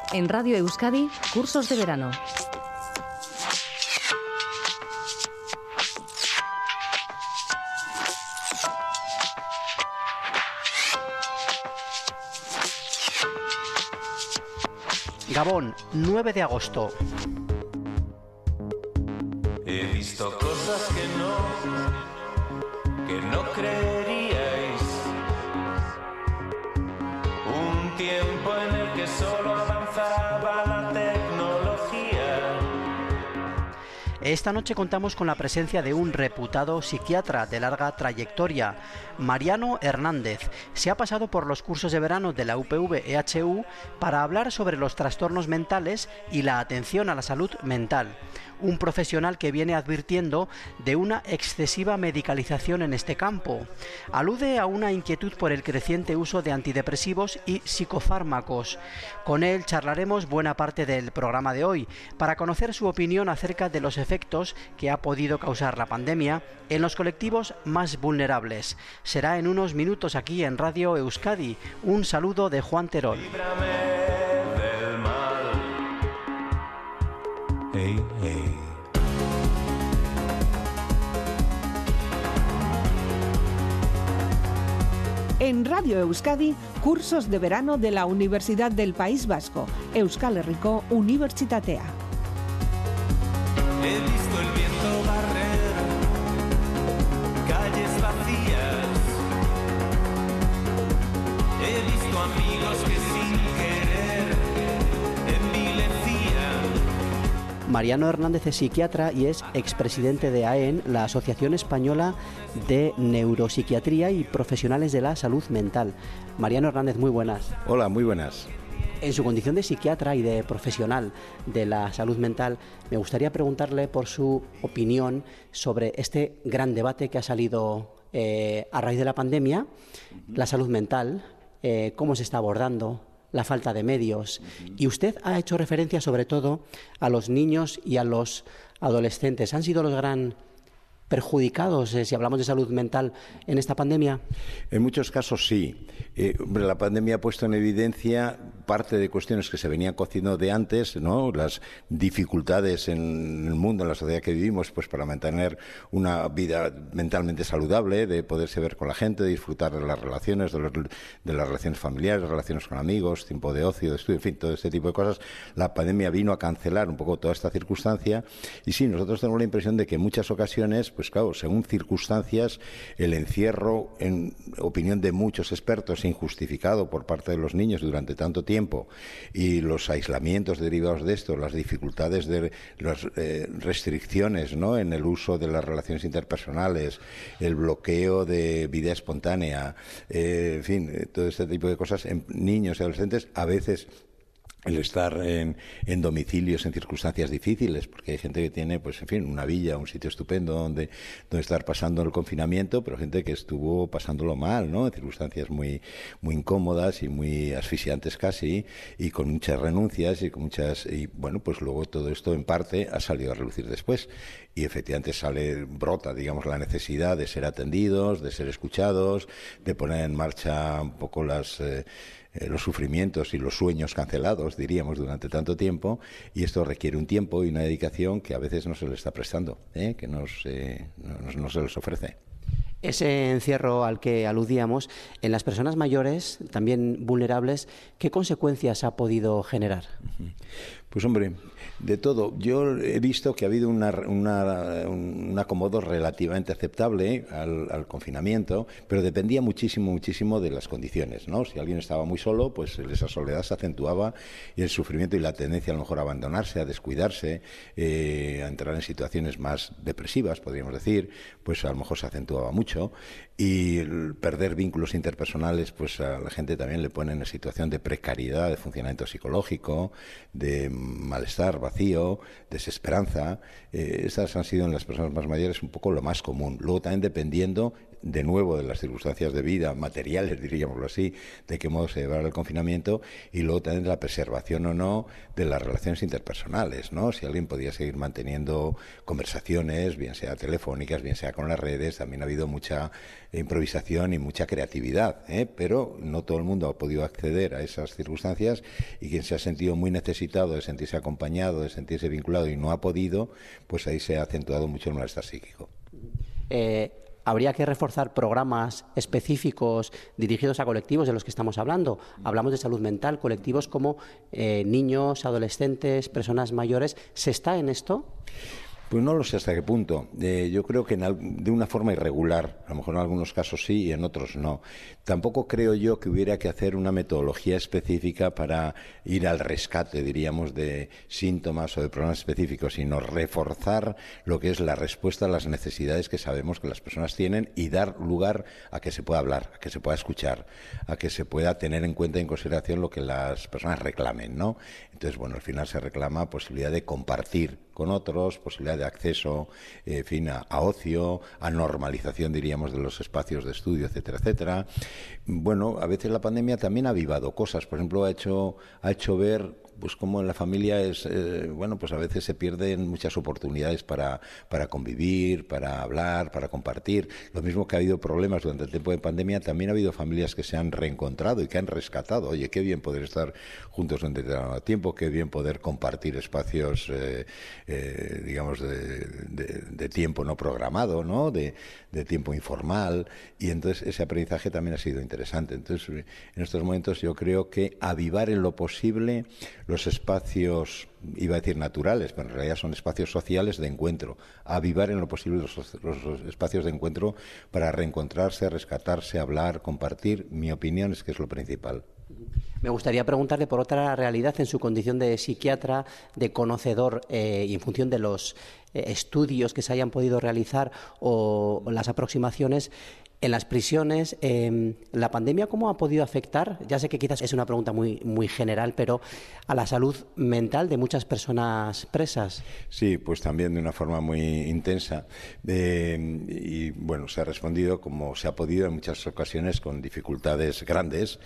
En Radio Euskadi, cursos de verano. Gabón, 9 de agosto. He visto cosas que no creeríais. Un tiempo en el que solo avanzaba la tecnología. Esta noche contamos con la presencia de un reputado psiquiatra de larga trayectoria, Mariano Hernández. Se ha pasado por los cursos de verano de la UPV-EHU para hablar sobre los trastornos mentales y la atención a la salud mental. Un profesional que viene advirtiendo de una excesiva medicalización en este campo. Alude a una inquietud por el creciente uso de antidepresivos y psicofármacos. Con él charlaremos buena parte del programa de hoy para conocer su opinión acerca de los efectos que ha podido causar la pandemia en los colectivos más vulnerables. Será en unos minutos aquí en Radio Euskadi. Un saludo de Juan Terol. Hey, hey. En Radio Euskadi, cursos de verano de la Universidad del País Vasco, Euskal Herriko Unibertsitatea. He visto el viento barrer calles vacías. He visto amigos que sin querer envilecían. Mariano Hernández es psiquiatra y es expresidente de AEN, la Asociación Española de Neuropsiquiatría y Profesionales de la Salud Mental. Mariano Hernández, muy buenas. Hola, muy buenas. En su condición de psiquiatra y de profesional de la salud mental, me gustaría preguntarle por su opinión sobre este gran debate que ha salido a raíz de la pandemia, la salud mental, cómo se está abordando, la falta de medios. Y usted ha hecho referencia sobre todo a los niños y a los adolescentes. ¿Han sido los gran perjudicados, si hablamos de salud mental, en esta pandemia? En muchos casos sí. La pandemia ha puesto en evidencia parte de cuestiones que se venían cociendo de antes, ¿no? Las dificultades en el mundo, en la sociedad que vivimos, pues para mantener una vida mentalmente saludable, de poderse ver con la gente, de disfrutar de las relaciones, de las relaciones familiares, relaciones con amigos, tiempo de ocio, de estudio, en fin, todo este tipo de cosas. La pandemia vino a cancelar un poco toda esta circunstancia y sí, nosotros tenemos la impresión de que en muchas ocasiones, pues claro, según circunstancias, el encierro, en opinión de muchos expertos, injustificado por parte de los niños durante tanto tiempo, y los aislamientos derivados de esto, las dificultades de las restricciones, ¿no?, en el uso de las relaciones interpersonales, el bloqueo de vida espontánea, en fin, todo este tipo de cosas en niños y adolescentes, a veces el estar en domicilios en circunstancias difíciles, porque hay gente que tiene, pues en fin, una villa, un sitio estupendo donde estar pasando el confinamiento, pero gente que estuvo pasándolo mal, ¿no?, en circunstancias muy incómodas y muy asfixiantes casi, y con muchas renuncias y bueno, pues luego todo esto en parte ha salido a relucir después, y efectivamente brota, digamos, la necesidad de ser atendidos, de ser escuchados, de poner en marcha un poco los sufrimientos y los sueños cancelados, diríamos, durante tanto tiempo, y esto requiere un tiempo y una dedicación que a veces no se le está prestando, que no se les ofrece. Ese encierro al que aludíamos, en las personas mayores, también vulnerables, ¿qué consecuencias ha podido generar? Pues hombre, de todo. Yo he visto que ha habido un acomodo relativamente aceptable al confinamiento, pero dependía muchísimo de las condiciones, ¿no? Si alguien estaba muy solo, pues esa soledad se acentuaba y el sufrimiento y la tendencia a lo mejor a abandonarse, a descuidarse, a entrar en situaciones más depresivas, podríamos decir, pues a lo mejor se acentuaba mucho, y el perder vínculos interpersonales, pues a la gente también le pone en una situación de precariedad, de funcionamiento psicológico, de malestar, vacío, desesperanza. Estas han sido en las personas más mayores un poco lo más común. Luego también dependiendo de nuevo, de las circunstancias de vida, materiales, diríamoslo así, de qué modo se llevará el confinamiento, y luego también de la preservación o no de las relaciones interpersonales, ¿no? Si alguien podía seguir manteniendo conversaciones, bien sea telefónicas, bien sea con las redes. También ha habido mucha improvisación y mucha creatividad, pero no todo el mundo ha podido acceder a esas circunstancias, y quien se ha sentido muy necesitado de sentirse acompañado, de sentirse vinculado y no ha podido, pues ahí se ha acentuado mucho el malestar psíquico. Habría que reforzar programas específicos dirigidos a colectivos de los que estamos hablando. Hablamos de salud mental, colectivos como niños, adolescentes, personas mayores. ¿Se está en esto? Pues no lo sé hasta qué punto. Yo creo que de una forma irregular. A lo mejor en algunos casos sí y en otros no. Tampoco creo yo que hubiera que hacer una metodología específica para ir al rescate, diríamos, de síntomas o de problemas específicos, sino reforzar lo que es la respuesta a las necesidades que sabemos que las personas tienen, y dar lugar a que se pueda hablar, a que se pueda escuchar, a que se pueda tener en cuenta y en consideración lo que las personas reclamen, ¿no? Entonces, bueno, al final se reclama posibilidad de compartir con otros, posibilidad de acceso, a ocio, a normalización, diríamos, de los espacios de estudio, etcétera, etcétera. Bueno, a veces la pandemia también ha avivado cosas. Por ejemplo, ha hecho ver pues cómo en la familia pues a veces se pierden muchas oportunidades para convivir, para hablar, para compartir. Lo mismo que ha habido problemas durante el tiempo de pandemia, también ha habido familias que se han reencontrado y que han rescatado. Oye, qué bien poder estar juntos en determinado tiempo, qué bien poder compartir espacios, digamos, de tiempo no programado, ¿no? De tiempo informal, y entonces ese aprendizaje también ha sido interesante. Entonces, en estos momentos yo creo que avivar en lo posible los espacios, iba a decir naturales, pero en realidad son espacios sociales de encuentro. Avivar en lo posible los espacios de encuentro para reencontrarse, rescatarse, hablar, compartir. Mi opinión es que es lo principal. Me gustaría preguntarle por otra realidad en su condición de psiquiatra, de conocedor, y en función de los estudios que se hayan podido realizar o las aproximaciones. En las prisiones, ¿la pandemia cómo ha podido afectar? Ya sé que quizás es una pregunta muy, muy general, pero a la salud mental de muchas personas presas. Sí, pues también de una forma muy intensa. Y bueno, se ha respondido como se ha podido en muchas ocasiones con dificultades grandes.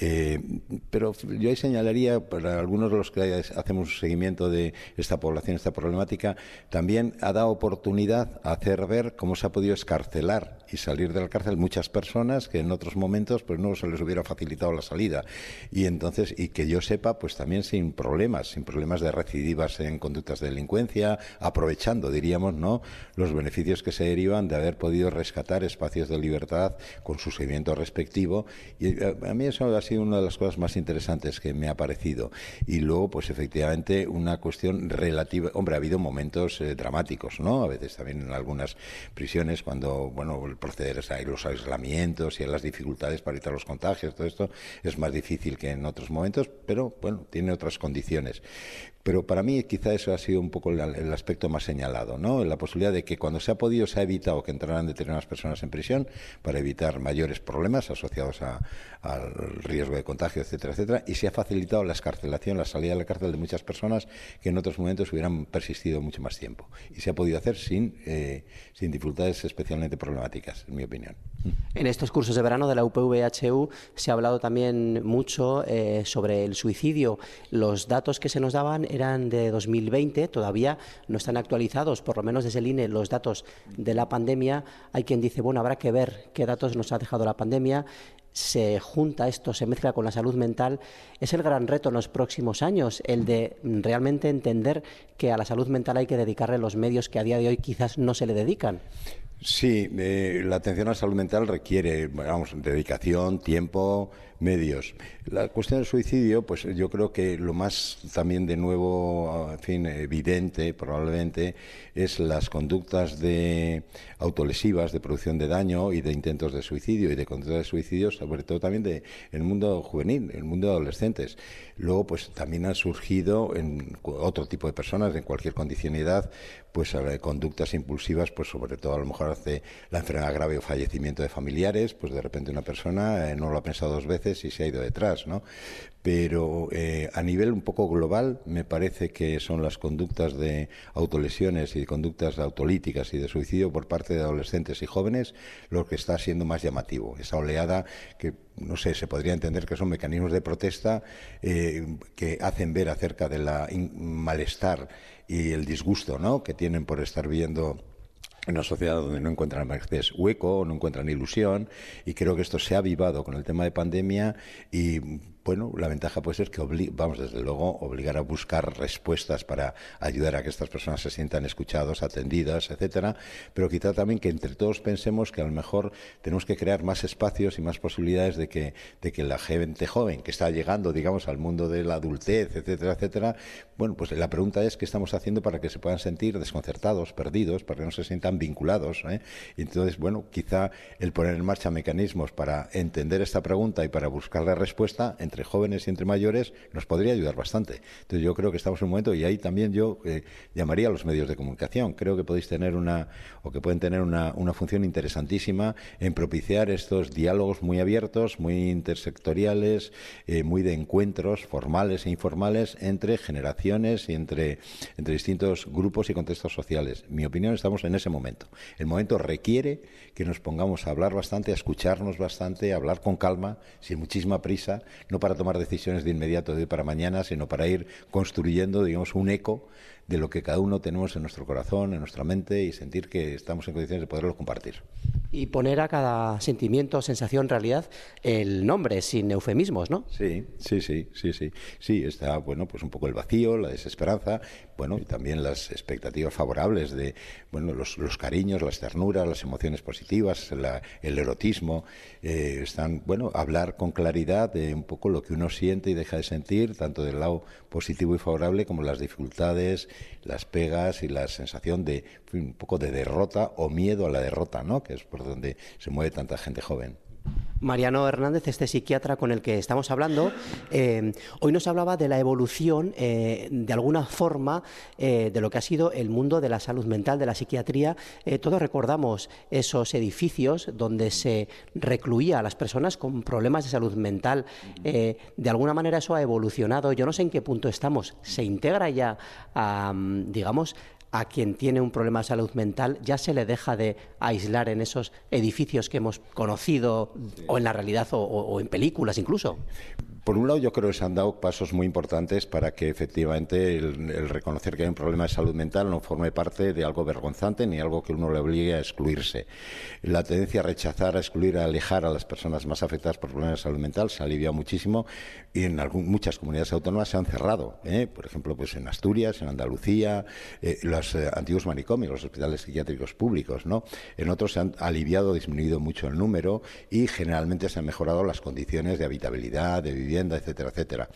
Pero yo ahí señalaría, para algunos de los que hacemos un seguimiento de esta población, esta problemática, también ha dado oportunidad a hacer ver cómo se ha podido escarcelar y salir de la cárcel muchas personas que en otros momentos pues no se les hubiera facilitado la salida, y entonces, y que yo sepa, pues también sin problemas de recidivas en conductas de delincuencia, aprovechando, diríamos, ¿no?, los beneficios que se derivan de haber podido rescatar espacios de libertad con su seguimiento respectivo. Y a mí eso ha sido una de las cosas más interesantes que me ha parecido. Y luego, pues efectivamente, una cuestión relativa. Hombre, ha habido momentos dramáticos, ¿no? A veces también en algunas prisiones, cuando, bueno, el proceder es ahí los aislamientos y las dificultades para evitar los contagios, todo esto es más difícil que en otros momentos, pero bueno, tiene otras condiciones. Pero para mí quizá eso ha sido un poco el aspecto más señalado, ¿no? La posibilidad de que cuando se ha podido se ha evitado que entraran determinadas personas en prisión para evitar mayores problemas asociados al riesgo de contagio, etcétera, etcétera, y se ha facilitado la excarcelación, la salida de la cárcel de muchas personas que en otros momentos hubieran persistido mucho más tiempo. Y se ha podido hacer sin dificultades especialmente problemáticas, en mi opinión. En estos cursos de verano de la UPV-HU se ha hablado también mucho sobre el suicidio. Los datos que se nos daban eran de 2020, todavía no están actualizados, por lo menos desde el INE, los datos de la pandemia. Hay quien dice, bueno, habrá que ver qué datos nos ha dejado la pandemia. Se junta esto, se mezcla con la salud mental. Es el gran reto en los próximos años, el de realmente entender que a la salud mental hay que dedicarle los medios que a día de hoy quizás no se le dedican. Sí, la atención a la salud mental requiere, dedicación, tiempo, medios. La cuestión del suicidio, pues yo creo que lo más también de nuevo, en fin, evidente probablemente, es las conductas autolesivas de producción de daño y de intentos de suicidio y de conductas de suicidio, sobre todo también del mundo juvenil, el mundo de adolescentes. Luego, pues también han surgido en otro tipo de personas, en cualquier condición y edad, pues conductas impulsivas, pues sobre todo a lo mejor mejor hace la enfermedad grave o fallecimiento de familiares, pues de repente una persona no lo ha pensado 2 veces y se ha ido detrás, ¿no? Pero a nivel un poco global me parece que son las conductas de autolesiones y conductas autolíticas y de suicidio por parte de adolescentes y jóvenes lo que está siendo más llamativo. Esa oleada que, no sé, se podría entender que son mecanismos de protesta que hacen ver acerca del malestar y el disgusto, ¿no?, que tienen por estar viendo en una sociedad donde no encuentran a veces hueco, no encuentran ilusión, y creo que esto se ha avivado con el tema de pandemia y, bueno, la ventaja puede ser que vamos, desde luego, obligar a buscar respuestas para ayudar a que estas personas se sientan escuchados, atendidas, etcétera, pero quizá también que entre todos pensemos que a lo mejor tenemos que crear más espacios y más posibilidades de que la gente joven que está llegando, digamos, al mundo de la adultez, etcétera, etcétera, bueno, pues la pregunta es qué estamos haciendo para que se puedan sentir desconcertados, perdidos, para que no se sientan vinculados, ¿eh? Y entonces, bueno, quizá el poner en marcha mecanismos para entender esta pregunta y para buscar la respuesta entre jóvenes y entre mayores nos podría ayudar bastante. Entonces yo creo que estamos en un momento, y ahí también yo llamaría a los medios de comunicación. Creo que podéis tener que pueden tener una función interesantísima en propiciar estos diálogos muy abiertos, muy intersectoriales, muy de encuentros formales e informales entre generaciones y entre distintos grupos y contextos sociales. En mi opinión, estamos en ese momento. El momento requiere que nos pongamos a hablar bastante, a escucharnos bastante, a hablar con calma, sin muchísima prisa, no para tomar decisiones de inmediato, de hoy para mañana, sino para ir construyendo, digamos, un eco de lo que cada uno tenemos en nuestro corazón, en nuestra mente, y sentir que estamos en condiciones de poderlo compartir. Y poner a cada sentimiento, sensación, realidad, el nombre, sin eufemismos, ¿no? Sí, está, bueno, pues un poco el vacío, la desesperanza, bueno, y también las expectativas favorables de, bueno, los cariños, las ternuras, las emociones positivas, el erotismo, están, bueno, hablar con claridad de un poco lo que uno siente y deja de sentir, tanto del lado positivo y favorable como las dificultades, las pegas y la sensación de un poco de derrota o miedo a la derrota, ¿no?, que es por donde se mueve tanta gente joven. Mariano Hernández, este psiquiatra con el que estamos hablando, hoy nos hablaba de la evolución, de alguna forma, de lo que ha sido el mundo de la salud mental, de la psiquiatría. Todos recordamos esos edificios donde se recluía a las personas con problemas de salud mental. De alguna manera eso ha evolucionado. Yo no sé en qué punto estamos. ¿Se integra ya digamos, a quien tiene un problema de salud mental, ya se le deja de aislar en esos edificios que hemos conocido, o en la realidad, o en películas incluso? Por un lado, yo creo que se han dado pasos muy importantes para que efectivamente el reconocer que hay un problema de salud mental no forme parte de algo vergonzante ni algo que uno le obligue a excluirse. La tendencia a rechazar, a excluir, a alejar a las personas más afectadas por problemas de salud mental se ha aliviado muchísimo, y en muchas comunidades autónomas se han cerrado. Por ejemplo, pues en Asturias, en Andalucía, los antiguos manicomios, los hospitales psiquiátricos públicos, ¿no? En otros se han aliviado, disminuido mucho el número, y generalmente se han mejorado las condiciones de habitabilidad, de vivienda, etcétera, etcétera.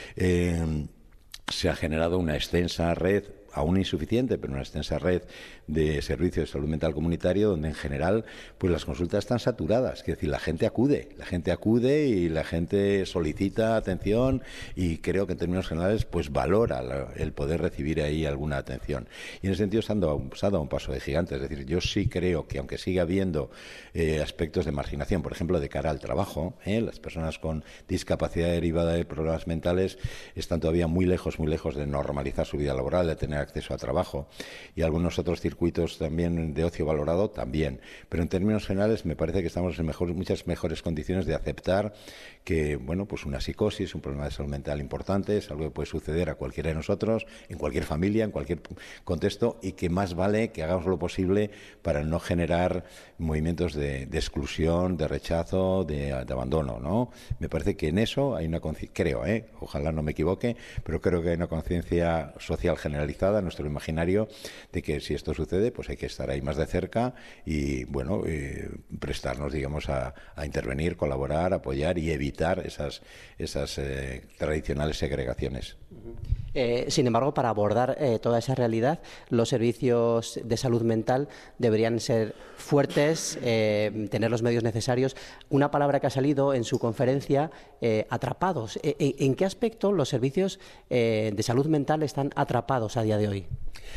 Se ha generado una extensa red, aún insuficiente, pero una extensa red de servicios de salud mental comunitario, donde en general pues las consultas están saturadas. Es decir, la gente acude y la gente solicita atención, y creo que en términos generales pues valora el poder recibir ahí alguna atención. Y en ese sentido se ha dado un paso de gigante. Es decir, yo sí creo que aunque siga habiendo aspectos de marginación, por ejemplo, de cara al trabajo, las personas con discapacidad derivada de problemas mentales están todavía muy lejos de normalizar su vida laboral, de tener acceso a trabajo, y algunos otros circuitos también de ocio valorado también. Pero en términos generales me parece que estamos en muchas mejores condiciones de aceptar que, bueno, pues una psicosis, un problema de salud mental importante, es algo que puede suceder a cualquiera de nosotros, en cualquier familia, en cualquier contexto, y que más vale que hagamos lo posible para no generar movimientos de exclusión, de rechazo, de abandono, ¿no? Me parece que en eso hay una conciencia, creo, ojalá no me equivoque, pero creo que hay una conciencia social generalizada en nuestro imaginario de que si esto sucede, pues hay que estar ahí más de cerca y, bueno, prestarnos, digamos, a intervenir, colaborar, apoyar y evitar esas tradicionales segregaciones. Sin embargo, para abordar toda esa realidad, los servicios de salud mental deberían ser fuertes, tener los medios necesarios. Una palabra que ha salido en su conferencia, atrapados. ¿En qué aspecto los servicios de salud mental están atrapados a día de hoy?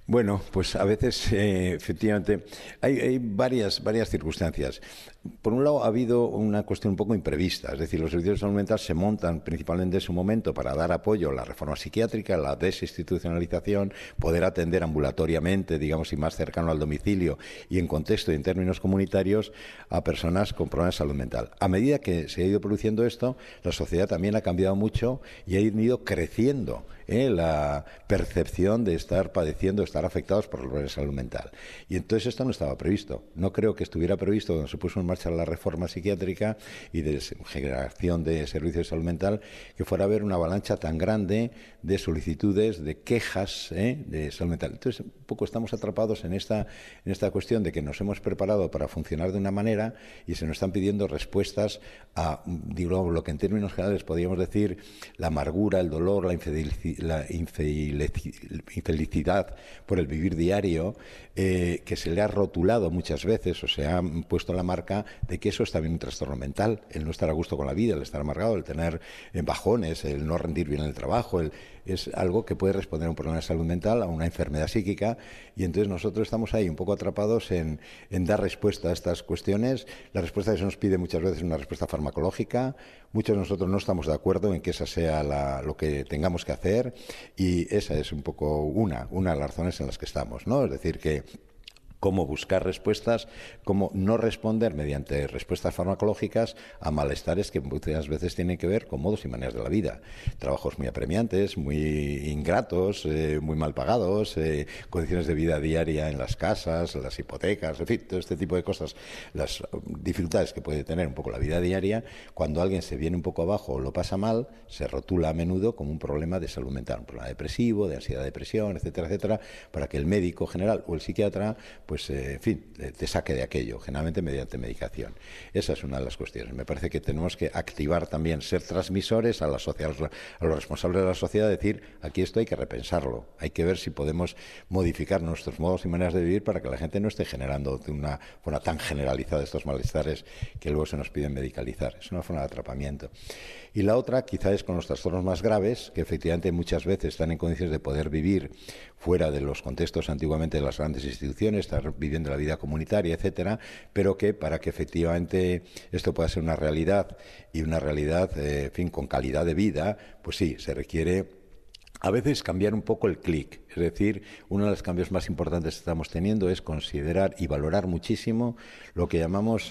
Bueno, pues a veces, efectivamente, hay varias circunstancias. Por un lado, ha habido una cuestión un poco imprevista, es decir, los servicios de salud mental se montan principalmente en su momento para dar apoyo a la reforma psiquiátrica, la desinstitucionalización, poder atender ambulatoriamente, digamos, y más cercano al domicilio y en contexto y en términos comunitarios a personas con problemas de salud mental. A medida que se ha ido produciendo esto, la sociedad también ha cambiado mucho y ha ido creciendo la percepción de estar padeciendo, estar afectados por los problemas de salud mental. Y entonces esto no estaba previsto. No creo que estuviera previsto cuando se puso en marcha la reforma psiquiátrica y de generación de servicios de salud mental, que fuera a haber una avalancha tan grande de solicitudes, de quejas de salud mental. Entonces, un poco estamos atrapados en esta cuestión de que nos hemos preparado para funcionar de una manera y se nos están pidiendo respuestas a, digo, lo que en términos generales podríamos decir la amargura, el dolor, la infelicidad por el vivir diario, que se le ha rotulado muchas veces o se ha puesto la marca de que eso es también un trastorno mental, el no estar a gusto con la vida, el estar amargado, el tener bajones, el no rendir bien en el trabajo, es algo que puede responder a un problema de salud mental, a una enfermedad psíquica, y entonces nosotros estamos ahí un poco atrapados en dar respuesta a estas cuestiones. La respuesta que se nos pide muchas veces es una respuesta farmacológica. Muchos de nosotros no estamos de acuerdo en que esa sea lo que tengamos que hacer, y esa es un poco una de las razones en las que estamos, ¿no? Es decir, que cómo buscar respuestas, cómo no responder mediante respuestas farmacológicas a malestares que muchas veces tienen que ver con modos y maneras de la vida. Trabajos muy apremiantes, muy ingratos, muy mal pagados, condiciones de vida diaria en las casas, las hipotecas, en fin, todo este tipo de cosas, las dificultades que puede tener un poco la vida diaria. Cuando alguien se viene un poco abajo o lo pasa mal, se rotula a menudo como un problema de salud mental, un problema depresivo, de ansiedad, depresión, etcétera, etcétera, para que el médico general o el psiquiatra pues, en fin, te saque de aquello, generalmente mediante medicación. Esa es una de las cuestiones. Me parece que tenemos que activar también, ser transmisores a la sociedad, a los responsables de la sociedad, decir, aquí esto hay que repensarlo, hay que ver si podemos modificar nuestros modos y maneras de vivir para que la gente no esté generando de una forma tan generalizada estos malestares que luego se nos piden medicalizar. Es una forma de atrapamiento. Y la otra, quizá, es con los trastornos más graves, que efectivamente muchas veces están en condiciones de poder vivir fuera de los contextos antiguamente de las grandes instituciones, estar viviendo la vida comunitaria, etcétera, pero que para que efectivamente esto pueda ser una realidad y una realidad, en fin, con calidad de vida, pues sí, se requiere a veces cambiar un poco el clic. Es decir, uno de los cambios más importantes que estamos teniendo es considerar y valorar muchísimo lo que llamamos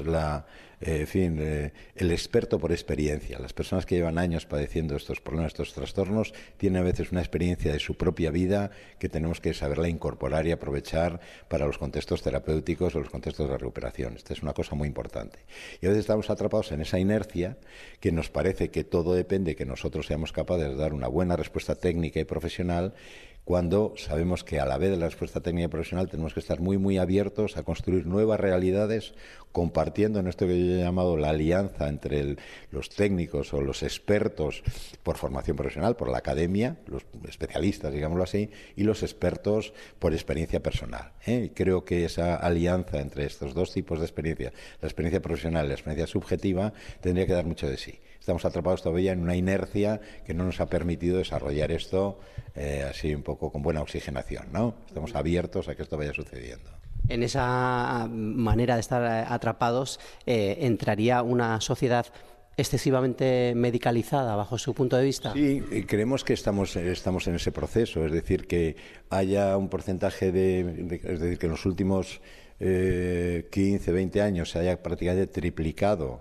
el experto por experiencia. Las personas que llevan años padeciendo estos problemas, estos trastornos, tienen a veces una experiencia de su propia vida que tenemos que saberla incorporar y aprovechar para los contextos terapéuticos o los contextos de recuperación. Esta es una cosa muy importante. Y a veces estamos atrapados en esa inercia que nos parece que todo depende de que nosotros seamos capaces de dar una buena respuesta técnica y profesional, cuando sabemos que a la vez de la respuesta técnica y profesional tenemos que estar muy, muy abiertos a construir nuevas realidades, compartiendo en esto que yo he llamado la alianza entre los técnicos o los expertos por formación profesional, por la academia, los especialistas, digámoslo así, y los expertos por experiencia personal. Y creo que esa alianza entre estos dos tipos de experiencia, la experiencia profesional y la experiencia subjetiva, tendría que dar mucho de sí. Estamos atrapados todavía en una inercia que no nos ha permitido desarrollar esto así un poco con buena oxigenación, ¿no? Estamos abiertos a que esto vaya sucediendo. En esa manera de estar atrapados entraría una sociedad excesivamente medicalizada, bajo su punto de vista. Sí, creemos que estamos en ese proceso, es decir, que haya un porcentaje es decir, que en los últimos 15, 20 años se haya prácticamente triplicado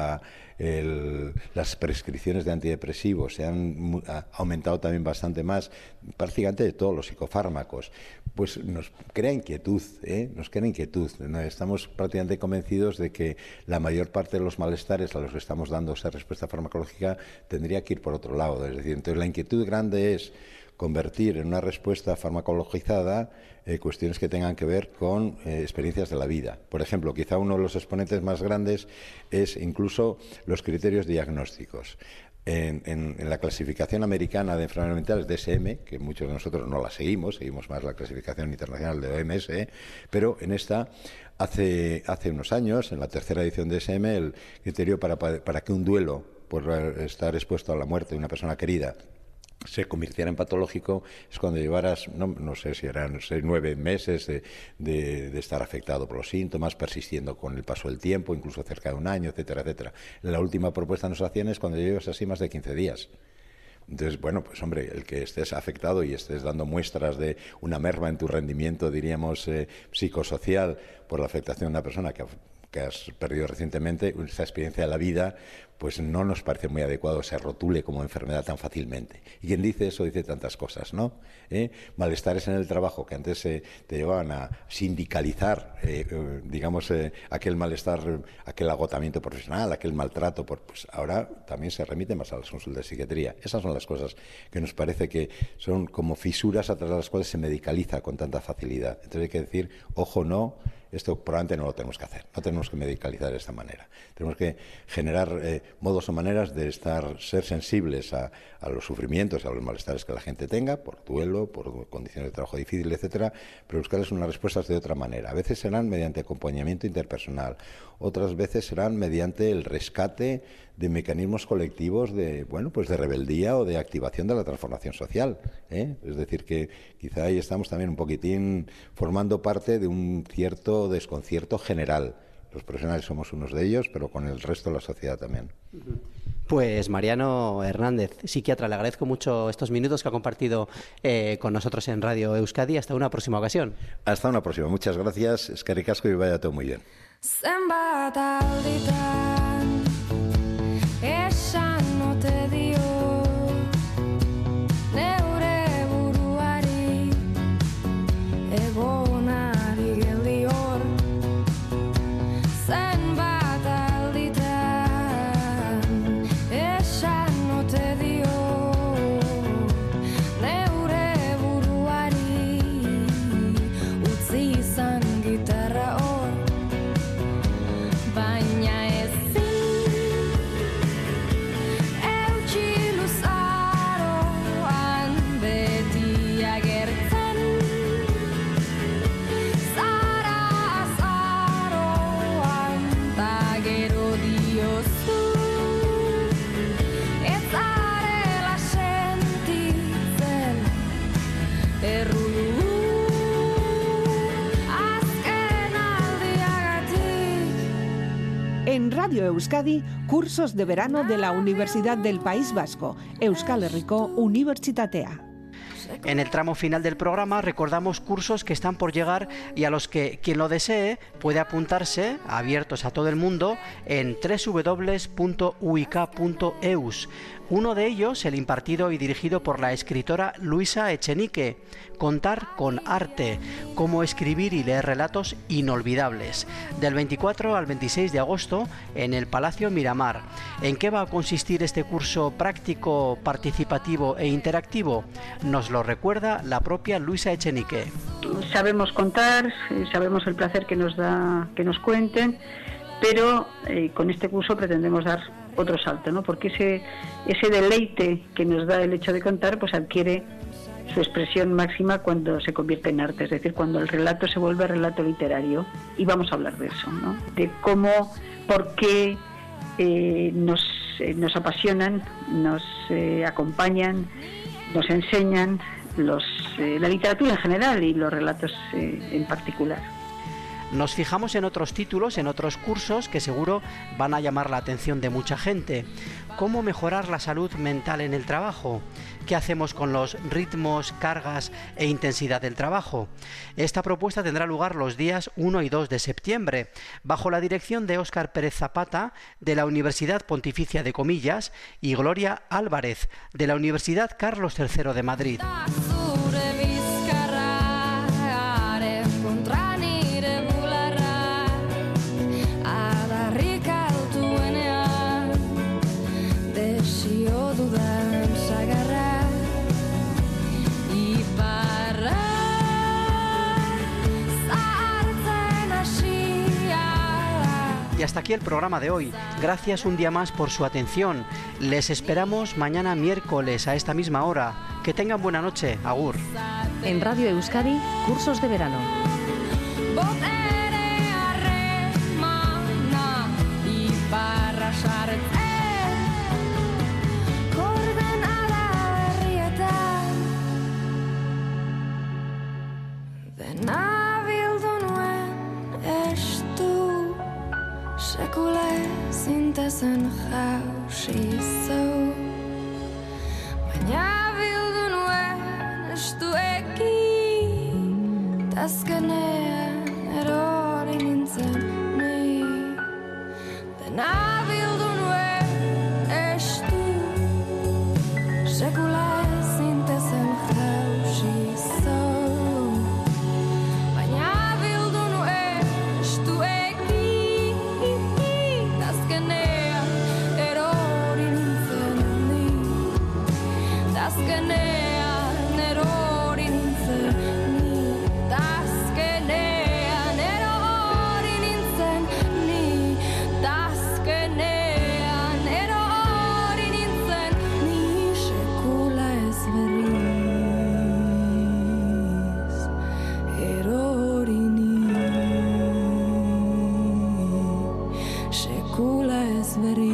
las prescripciones de antidepresivos, se han aumentado también bastante más, prácticamente de todos los psicofármacos. Pues nos crea inquietud, Estamos prácticamente convencidos de que la mayor parte de los malestares a los que estamos dando esa respuesta farmacológica tendría que ir por otro lado. Es decir, entonces la inquietud grande es convertir en una respuesta farmacologizada cuestiones que tengan que ver con experiencias de la vida. Por ejemplo, quizá uno de los exponentes más grandes es incluso los criterios diagnósticos. En la clasificación americana de enfermedades mentales, DSM, que muchos de nosotros no la seguimos más la clasificación internacional de OMS, pero en esta, hace unos años, en la tercera edición de DSM, el criterio para que un duelo por estar expuesto a la muerte de una persona querida se convirtiera en patológico es cuando llevaras, no sé si eran 9 meses de estar afectado por los síntomas, persistiendo con el paso del tiempo, incluso cerca de un año, etcétera, etcétera. La última propuesta que nos hacían es cuando llevas así más de 15 días. Entonces, bueno, pues hombre, el que estés afectado y estés dando muestras de una merma en tu rendimiento, diríamos, psicosocial por la afectación de una persona que has perdido recientemente, esa experiencia de la vida, pues no nos parece muy adecuado se rotule como enfermedad tan fácilmente. Y quien dice eso dice tantas cosas, ¿no? Malestares en el trabajo que antes te llevaban a sindicalizar, digamos, aquel malestar, aquel agotamiento profesional, aquel maltrato, pues ahora también se remite más a las consultas de psiquiatría. Esas son las cosas que nos parece que son como fisuras a través de las cuales se medicaliza con tanta facilidad. Entonces hay que decir, ojo, no, esto probablemente no lo tenemos que hacer, no tenemos que medicalizar de esta manera. Tenemos que generar modos o maneras de ser sensibles a los sufrimientos, a los malestares que la gente tenga, por duelo, por condiciones de trabajo difíciles, etcétera, pero buscarles unas respuestas de otra manera. A veces serán mediante acompañamiento interpersonal, otras veces serán mediante el rescate de mecanismos colectivos de rebeldía o de activación de la transformación social, Es decir, que quizá ahí estamos también un poquitín formando parte de un cierto desconcierto general. Los profesionales somos unos de ellos, pero con el resto de la sociedad también. Pues Mariano Hernández, psiquiatra, le agradezco mucho estos minutos que ha compartido con nosotros en Radio Euskadi. Hasta una próxima ocasión. Hasta una próxima. Muchas gracias. Eskerrik asko y vaya todo muy bien. En Radio Euskadi, cursos de verano de la Universidad del País Vasco, Euskal Herriko Unibertsitatea. En el tramo final del programa recordamos cursos que están por llegar y a los que quien lo desee puede apuntarse, abiertos a todo el mundo, en www.uik.eus. Uno de ellos, el impartido y dirigido por la escritora Luisa Echenique, Contar con arte, cómo escribir y leer relatos inolvidables, del 24 al 26 de agosto en el Palacio Miramar. ¿En qué va a consistir este curso práctico, participativo e interactivo? Nos lo recuerda la propia Luisa Echenique. Sabemos contar, sabemos el placer que nos da que nos cuenten, pero con este curso pretendemos dar otro salto, ¿no? Porque ese deleite que nos da el hecho de contar, pues adquiere su expresión máxima cuando se convierte en arte, es decir, cuando el relato se vuelve relato literario. Y vamos a hablar de eso, ¿no? De cómo, por qué nos apasionan, nos acompañan, nos enseñan la literatura en general y los relatos en particular. Nos fijamos en otros títulos, en otros cursos que seguro van a llamar la atención de mucha gente. ¿Cómo mejorar la salud mental en el trabajo? ¿Qué hacemos con los ritmos, cargas e intensidad del trabajo? Esta propuesta tendrá lugar los días 1 y 2 de septiembre, bajo la dirección de Óscar Pérez Zapata, de la Universidad Pontificia de Comillas, y Gloria Álvarez, de la Universidad Carlos III de Madrid. Y hasta aquí el programa de hoy. Gracias un día más por su atención. Les esperamos mañana miércoles a esta misma hora. Que tengan buena noche. Agur. En Radio Euskadi, cursos de verano. zen jausi zau. Baina bildu nuen estuekin, tazkenean erori nintzen ni. Dena bildu nuen estu, sekula ezin tezen jausi zau. Baina bildu nuen estuekin, tazkenean erori nintzen ni. Tazkenean erori nintzen ni. Tazkenean erori nintzen ni. Tazkenean erori nintzen ni. Sekula ez berriz erori ni. Sekula ez berriz